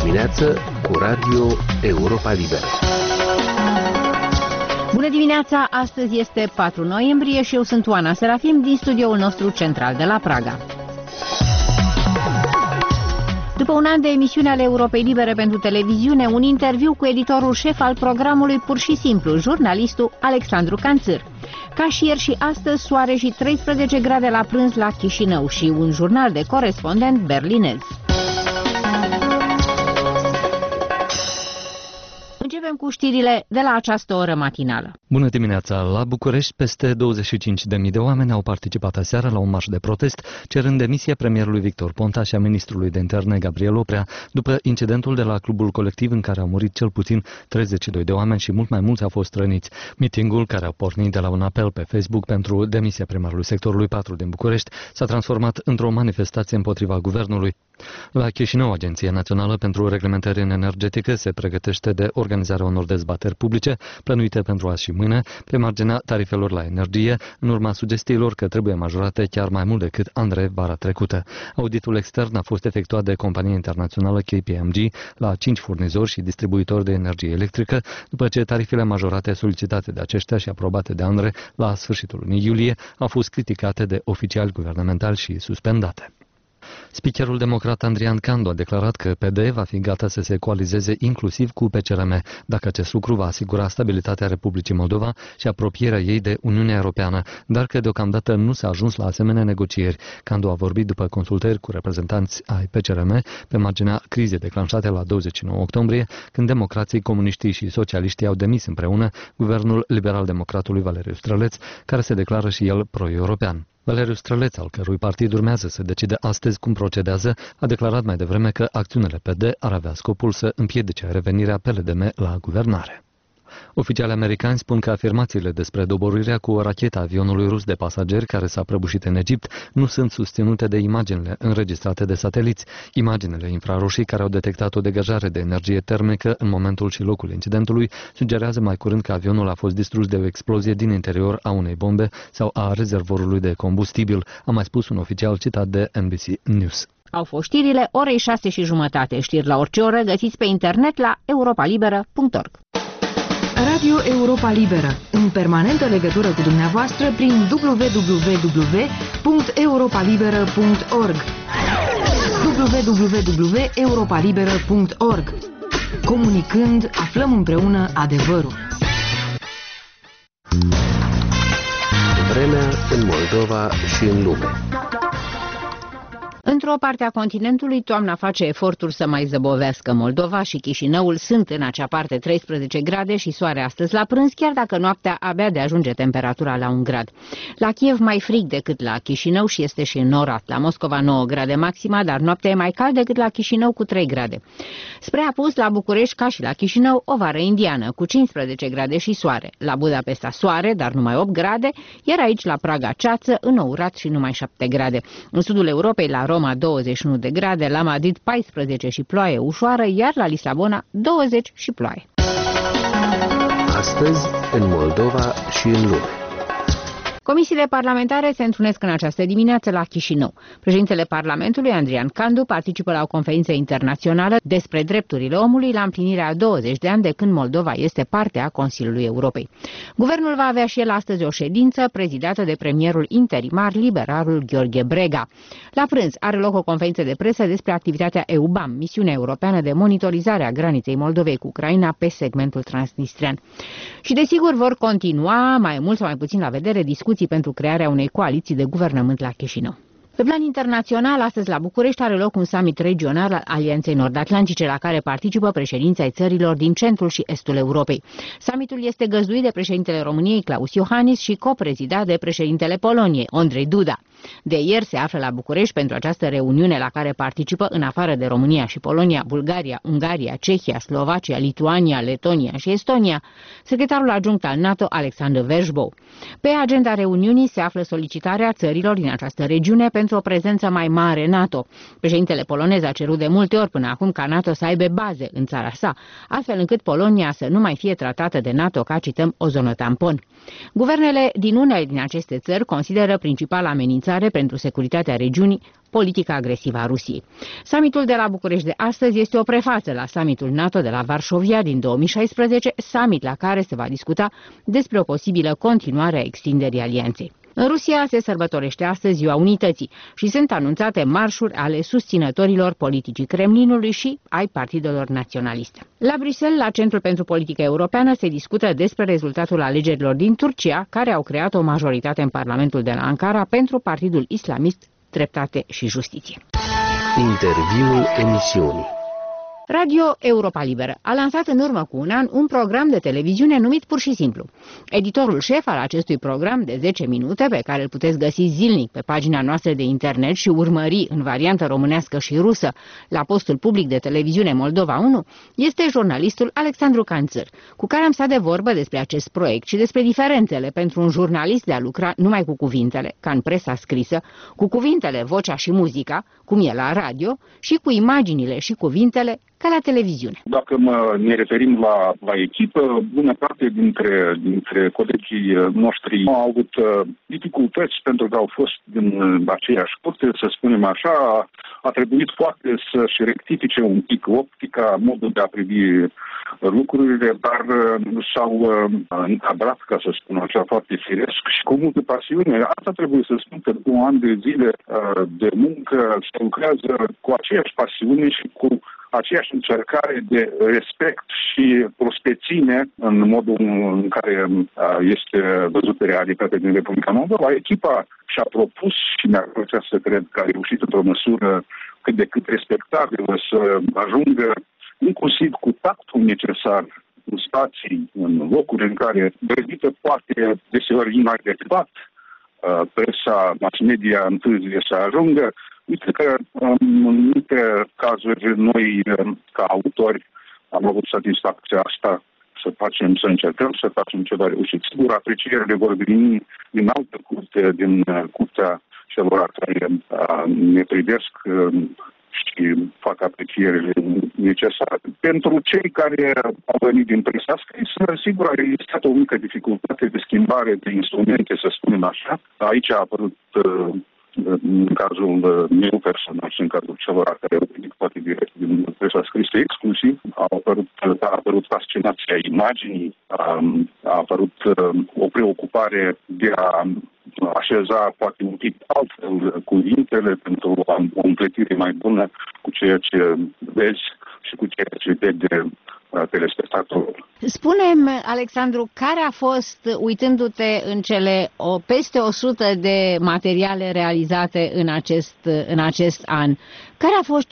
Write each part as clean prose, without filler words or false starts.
dimineață cu Radio Europa Liberă. Bună dimineața! Astăzi este 4 noiembrie și eu sunt Oana Serafim din studioul nostru central de la Praga. După un an de emisiune ale Europei Libere pentru televiziune, un interviu cu editorul șef al programului Pur și Simplu, jurnalistul Alexandru Canțâr. Ca și ieri și astăzi, soare și 13 grade la prânz la Chișinău și un jurnal de corespondent berlinez. Începem cu știrile de la această oră matinală. Bună dimineața! La București, peste 25.000 de oameni au participat aseară la un marș de protest, cerând demisia premierului Victor Ponta și a ministrului de interne Gabriel Oprea, după incidentul de la clubul colectiv în care au murit cel puțin 32 de oameni și mult mai mulți au fost răniți. Mitingul, care a pornit de la un apel pe Facebook pentru demisia primarului sectorului 4 din București, s-a transformat într-o manifestație împotriva guvernului. La Chișinău, Agenția Națională pentru Reglementare în Energetică se pregătește de organizarea unor dezbateri publice plănuite pentru azi și mâine pe marginea tarifelor la energie, în urma sugestiilor că trebuie majorate chiar mai mult decât andre vara trecută. Auditul extern a fost efectuat de compania internațională KPMG la 5 furnizori și distribuitori de energie electrică, după ce tarifele majorate solicitate de aceștia și aprobate de andre la sfârșitul lunii iulie au fost criticate de oficiali guvernamentali și suspendate. Speakerul democrat Andrian Candu a declarat că PD va fi gata să se coalizeze inclusiv cu PCRM, dacă acest lucru va asigura stabilitatea Republicii Moldova și apropierea ei de Uniunea Europeană, dar că deocamdată nu s-a ajuns la asemenea negocieri. Candu a vorbit după consultări cu reprezentanți ai PCRM pe marginea crizei declanșate la 29 octombrie, când democrații, comuniștii și socialiștii au demis împreună guvernul liberal-democratului Valeriu Străleț, care se declară și el pro-european. Valeriu Străleț, al cărui partid urmează să decide astăzi cum procedează, a declarat mai devreme că acțiunile PD ar avea scopul să împiedice revenirea PLDM la guvernare. Oficiali americani spun că afirmațiile despre doborârea cu o rachetă a avionului rus de pasageri care s-a prăbușit în Egipt nu sunt susținute de imaginile înregistrate de sateliți. Imaginele infraroșii care au detectat o degajare de energie termică în momentul și locul incidentului sugerează mai curând că avionul a fost distrus de o explozie din interior a unei bombe sau a rezervorului de combustibil, a mai spus un oficial citat de NBC News. Au fost știrile orei 6:30. Știri la orice oră găsiți pe internet la europalibera.org. Radio Europa Liberă, în permanentă legătură cu dumneavoastră prin www.europalibera.org www.europalibera.org. Comunicând, aflăm împreună adevărul. Vremea în Moldova și în lume. Într-o parte a continentului, toamna face eforturi să mai zăbovească. Moldova și Chișinăul sunt în acea parte 13 grade și soare astăzi la prânz, chiar dacă noaptea abia de ajunge temperatura la 1 grad. La Kiev mai frig decât la Chișinău și este și înnorat. La Moscova 9 grade maxima, dar noaptea e mai cald decât la Chișinău cu 3 grade. Spre apus, la București, ca și la Chișinău, o vară indiană cu 15 grade și soare. La Budapesta soare, dar numai 8 grade, iar aici la Praga ceață, înourat și numai 7 grade. În sudul Europei, la Roma 21 de grade, la Madrid 14 și ploaie ușoară, iar la Lisabona 20 și ploaie. Astăzi, în Moldova și în lume. Comisiile parlamentare se întrunesc în această dimineață la Chișinău. Președintele Parlamentului, Andrian Candu, participă la o conferință internațională despre drepturile omului la împlinirea a 20 de ani de când Moldova este parte a Consiliului Europei. Guvernul va avea și el astăzi o ședință prezidată de premierul interimar, liberalul Gheorghe Brega. La prânz are loc o conferință de presă despre activitatea EUBAM, misiunea europeană de monitorizare a graniței Moldovei cu Ucraina pe segmentul transnistrian. Și desigur vor continua, mai mult sau mai puțin la vedere, discuții pentru crearea unei coaliții de guvernământ la Chișinău. Pe plan internațional, astăzi la București are loc un summit regional al Alianței Nord-Atlantice, la care participă președinții ai țărilor din centrul și estul Europei. Summitul este găzduit de președintele României, Klaus Iohannis, și coprezidat de președintele Poloniei, Andrzej Duda. De ieri se află la București pentru această reuniune la care participă, în afară de România și Polonia, Bulgaria, Ungaria, Cehia, Slovacia, Lituania, Letonia și Estonia, secretarul adjunct al NATO, Alexander Versbow. Pe agenda reuniunii se află solicitarea țărilor din această regiune pentru pentru o prezență mai mare NATO. Președintele polonez a cerut de multe ori până acum ca NATO să aibă baze în țara sa, astfel încât Polonia să nu mai fie tratată de NATO ca, cităm, o zonă tampon. Guvernele din unele din aceste țări consideră principala amenințare pentru securitatea regiunii politica agresivă a Rusiei. Summitul de la București de astăzi este o prefață la summitul NATO de la Varșovia din 2016, summit la care se va discuta despre o posibilă continuare a extinderii alianței. În Rusia se sărbătorește astăzi Ziua Unității și sunt anunțate marșuri ale susținătorilor politicii Kremlinului și ai partidelor naționaliste. La Bruxelles, la Centrul pentru Politică Europeană, se discută despre rezultatul alegerilor din Turcia, care au creat o majoritate în Parlamentul de la Ankara pentru Partidul Islamist Dreptate și Justiție. Interviul emisiunii. Radio Europa Liberă a lansat în urmă cu un an un program de televiziune numit pur și simplu. Editorul șef al acestui program de 10 minute, pe care îl puteți găsi zilnic pe pagina noastră de internet și urmări în variantă românească și rusă la postul public de televiziune Moldova 1, este jurnalistul Alexandru Canțăr, cu care am stat de vorbă despre acest proiect și despre diferențele pentru un jurnalist de a lucra numai cu cuvintele, ca în presa scrisă, cu cuvintele, vocea și muzica, cum e la radio, și cu imaginile și cuvintele, ca la televiziune. Dacă ne referim la echipă, bună parte dintre colegii noștri au avut dificultăți pentru că au fost din aceeași curte, să spunem așa. A trebuit poate să-și rectifice un pic optica, modul de a privi lucrurile, dar s-au încadrat, ca să spun așa, foarte firesc și cu multă pasiune. Asta trebuie să spun că după un an de zile de muncă se lucrează cu aceeași pasiune și cu aceeași încercare de respect și prospețime în modul în care este văzută realitatea din Republica Moldova. Echipa și-a propus și mi-ar plăcea să cred că a reușit într-o măsură cât de cât respectabilă să ajungă inclusiv cu tactul necesar în spații, în locuri în care grăbită poate deseori inadecvat presa, mass media întârzie să ajungă. Uite că în multe cazuri noi, ca autori, am avut satisfacția asta să încercăm să facem ceva reușit. Sigur, aprecierile vor veni din altă curte, din curtea celor care ne privesc și fac aprecierile necesare. Pentru cei care au venit din presa scrisă, sigur, a existat o mică dificultate de schimbare de instrumente, să spunem așa. Aici a apărut în cazul meu personal și în cazul celor care au venit poate direct din presa scrisă exclusiv, a apărut fascinația imaginii, a apărut o preocupare de a așeza poate un pic altfel cuvintele pentru o împletire mai bună cu ceea ce vezi și cu ceea ce vede telespectatorul. Spune-mi, Alexandru, care a fost, uitându-te în cele peste 100 de materiale realizate în acest an, care a fost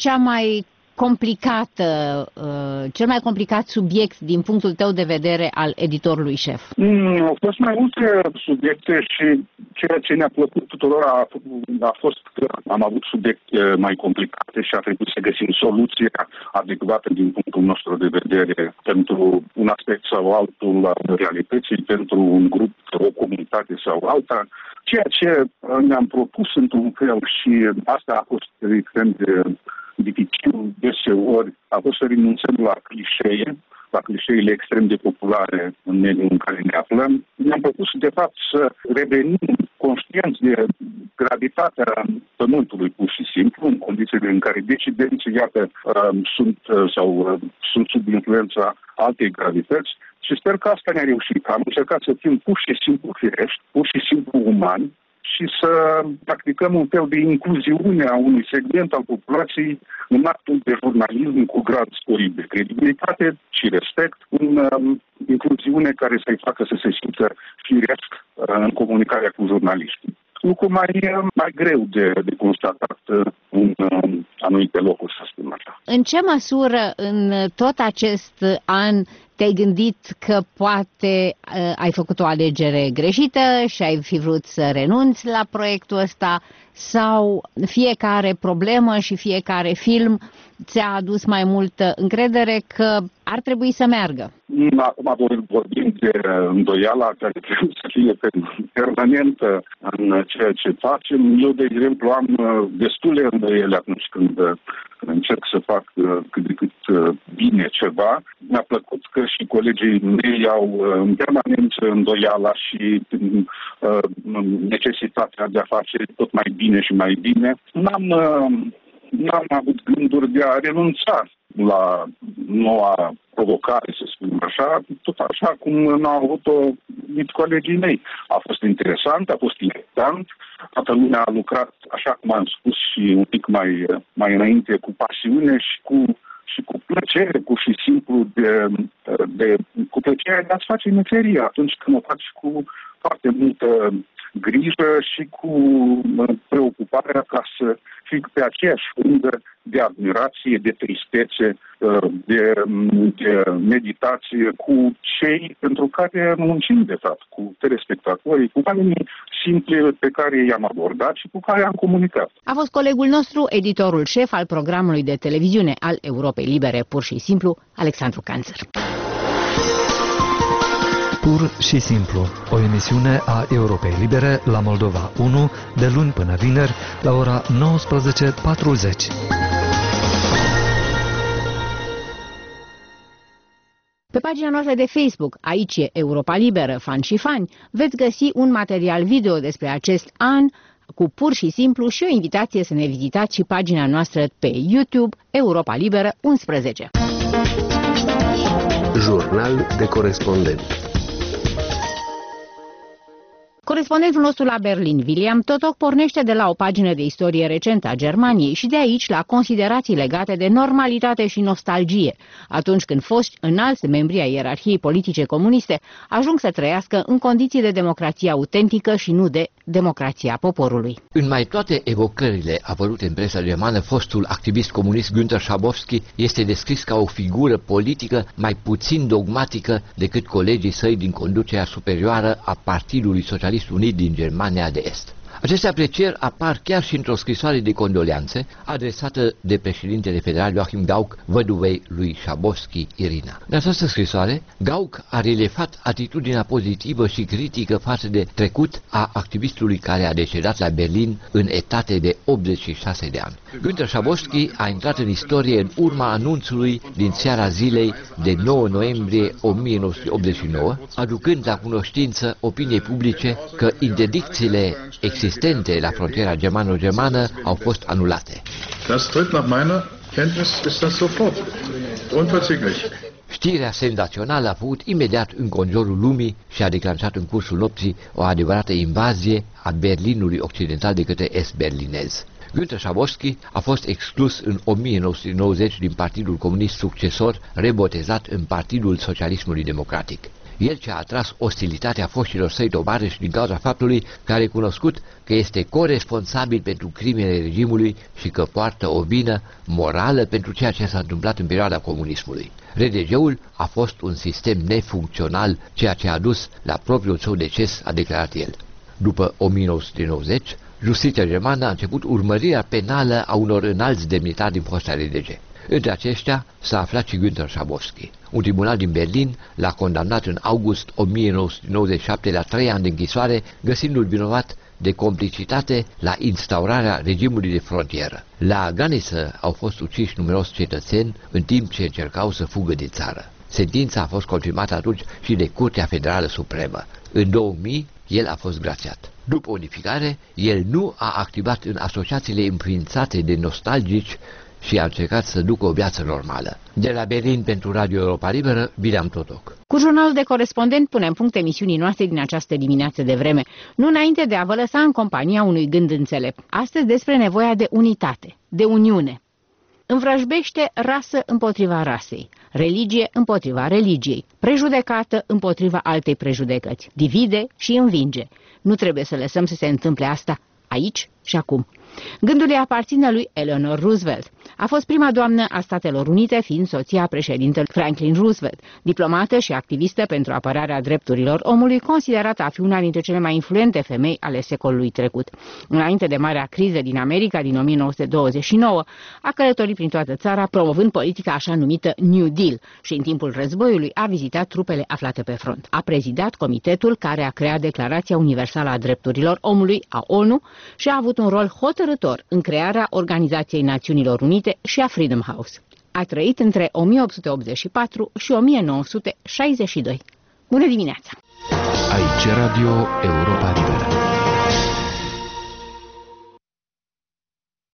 cel mai complicat subiect din punctul tău de vedere al editorului șef? Au fost mai multe subiecte și ceea ce ne-a plăcut tuturor a fost că am avut subiecte mai complicate și a trebuit să găsim soluția adecvată din punctul nostru de vedere pentru un aspect sau altul al realității, pentru un grup, o comunitate sau alta. Ceea ce ne-am propus într-un fel și asta a fost extrem de dificil deseori, a fost să renunțăm la clișeile extrem de populare în mediul în care ne aflăm. Ne-am propus, de fapt, să revenim conștienți de gravitatea pământului, pur și simplu, în condițiile în care decidenții, iată, sunt sub influența altei gravități. Și sper că asta ne-a reușit. Am încercat să fim pur și simplu firești, pur și simplu umani, și să practicăm un fel de incluziune a unui segment al populației în actul de jurnalism cu grad sporit de credibilitate și respect, incluziune care să-i facă să se simtă firesc în comunicarea cu jurnaliștii. Lucru mai greu de constatat în anumite locuri, să spun așa. În ce măsură în tot acest an te-ai gândit că poate ai făcut o alegere greșită și ai fi vrut să renunți la proiectul ăsta? sau fiecare problemă și fiecare film ți-a adus mai multă încredere că ar trebui să meargă? Acum vorbim de îndoiala care trebuie să fie permanentă în ceea ce facem. Eu, de exemplu, am destule îndoiele atunci când încerc să fac cât de cât bine ceva. Mi-a plăcut că și colegii mei au în permanență îndoiala și necesitatea de a face tot mai bine și mai bine. N-am avut gânduri de a renunța la noua provocare, să spunem așa, tot așa cum n-au avut-o nici colegii mei. A fost interesant, a fost important, toată lumea a lucrat, așa cum am spus și un pic mai înainte, cu pasiune și cu plăcere, cu și simplu cu plăcerea de a-ți face meseria atunci când o faci cu foarte multă grijă și cu preocuparea ca să fii pe aceeași undă de admirație, de tristețe, de meditație cu cei pentru care muncim, de fapt, cu telespectatorii, cu oamenii simpli pe care i-am abordat și cu care am comunicat. A fost colegul nostru, editorul șef al programului de televiziune al Europei Libere, pur și simplu, Alexandru Canțăr. Pur și simplu, o emisiune a Europei Libere la Moldova 1, de luni până vineri, la ora 19:40. Pe pagina noastră de Facebook, aici e Europa Liberă, fan și fani, veți găsi un material video despre acest an, cu pur și simplu și o invitație să ne vizitați și pagina noastră pe YouTube, Europa Liberă 11. Jurnal de corespondent. Corespondentul nostru la Berlin, William Totok, pornește de la o pagină de istorie recentă a Germaniei și de aici la considerații legate de normalitate și nostalgie, atunci când foști înalți membri ai ierarhiei politice comuniste ajung să trăiască în condiții de democrație autentică și nu de democrația poporului. În mai toate evocările apărute în presa germană, fostul activist comunist Günther Schabowski este descris ca o figură politică mai puțin dogmatică decât colegii săi din conducerea superioară a Partidului Socialist Unit din Germania de Est. Aceste aprecieri apar chiar și într-o scrisoare de condoleanțe adresată de președintele federal Joachim Gauck văduvei lui Schabowski, Irina. În această scrisoare, Gauck a relefat atitudinea pozitivă și critică față de trecut a activistului care a decedat la Berlin în etate de 86 de ani. Günther Schabowski a intrat în istorie în urma anunțului din seara zilei de 9 noiembrie 1989, aducând la cunoștință opiniei publice că interdicțiile existente la frontiera germano-germană au fost anulate. Das tritt nach meiner Kenntnis ist das sofort. Unverzüglich. Știrea senzațională a făcut imediat înconjurul lumii și a declanșat în cursul nopții o adevărată invazie a Berlinului Occidental de către est-berlinez. Günther Schabowski a fost exclus în 1990 din Partidul Comunist succesor, rebotezat în Partidul Socialismului Democratic. El ce a atras ostilitatea foștilor săi tovarăși din cauza faptului că a recunoscut că este coresponsabil pentru crimele regimului și că poartă o vină morală pentru ceea ce s-a întâmplat în perioada comunismului. RDG-ul a fost un sistem nefuncțional, ceea ce a dus la propriul său deces, a declarat el. După 1990, justiția germană a început urmărirea penală a unor înalți demnitari din fosta RDG. Între aceștia s-a aflat și Günther Schabowski. Un tribunal din Berlin l-a condamnat în august 1997 la 3 ani de închisoare, găsindu-l vinovat de complicitate la instaurarea regimului de frontieră. La graniță au fost uciși numeroși cetățeni în timp ce încercau să fugă din țară. Sentința a fost confirmată atunci și de Curtea Federală Supremă. În 2000, el a fost grațiat. După unificare, el nu a activat în asociațiile înființate de nostalgici și a încercat să ducă o viață normală. De la Berlin pentru Radio Europa Liberă, William Totok. Cu jurnalul de corespondent punem punct emisiunii noastre din această dimineață de vreme, nu înainte de a vă lăsa în compania unui gând înțelept. Astăzi despre nevoia de unitate, de uniune. Învrăjbește rasă împotriva rasei, religie împotriva religiei, prejudecată împotriva altei prejudecăți, divide și învinge. Nu trebuie să lăsăm să se întâmple asta aici și acum. Gândul îi aparține lui Eleanor Roosevelt. A fost prima doamnă a Statelor Unite, fiind soția președintelui Franklin Roosevelt, diplomată și activistă pentru apărarea drepturilor omului, considerată a fi una dintre cele mai influente femei ale secolului trecut. Înainte de marea criză din America din 1929, a călătorit prin toată țara, promovând politica așa numită New Deal și în timpul războiului a vizitat trupele aflate pe front. A prezidat comitetul care a creat Declarația Universală a Drepturilor Omului a ONU și a avut un rol hotărâtor în crearea Organizației Națiunilor Unite și a Freedom House. A trăit între 1884 și 1962. Bună dimineața! Aici Radio Europa Liberă.